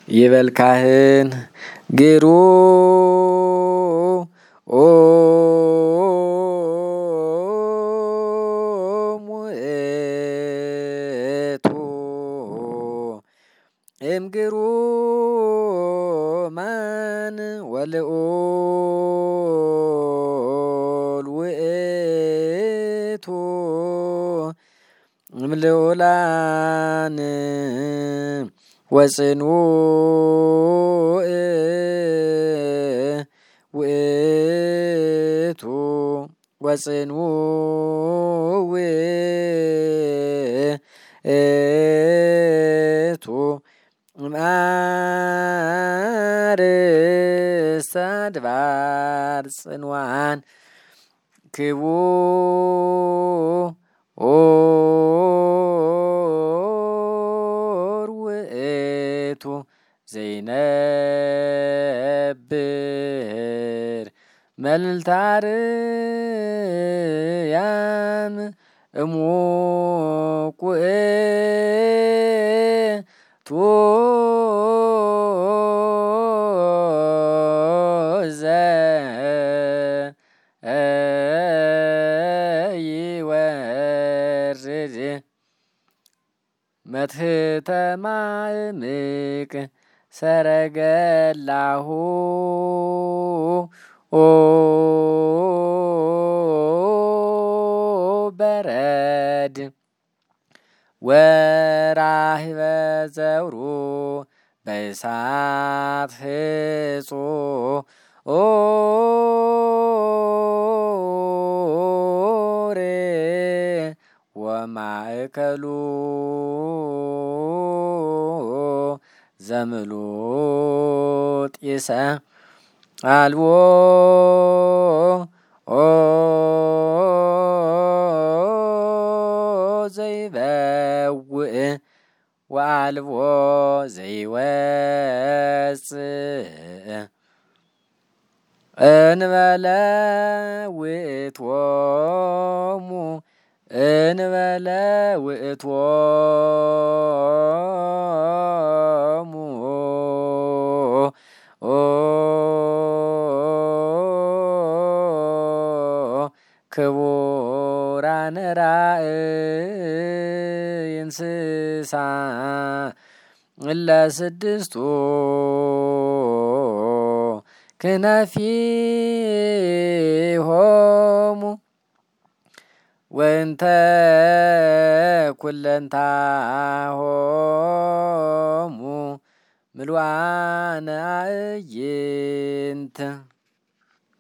ይበል ካህን ግሩ ሙእቱ እምግሩማን ወልዑል ውእቱ እምልዑላን ወጽኑዕ ውእቱ ወጽኑዕ ውእቱ እምአርእስተ አድባር ጽኑዓን ክቡር ውእቱ ዘይነብር መልዕልተ አርያም እሙቅ ውእቱ ዘይወርድ መትሕተ ማዕምቅ ሰረገላሁ በረድ ወራህበ ዘውሩ በእሳት ህጹር ወማእከሉ ዘምሉጥ ጢሰ አልቦ ዘይበውእ ወአልቦ ዘይወፅእ እንበለ ውእቶሙ ክቡራነ ራእይ እንስሳ እለ ስድስቱ ክነፊሆሙ ወእንተ ኩለንታሆሙ ምሉአነ አዕይንት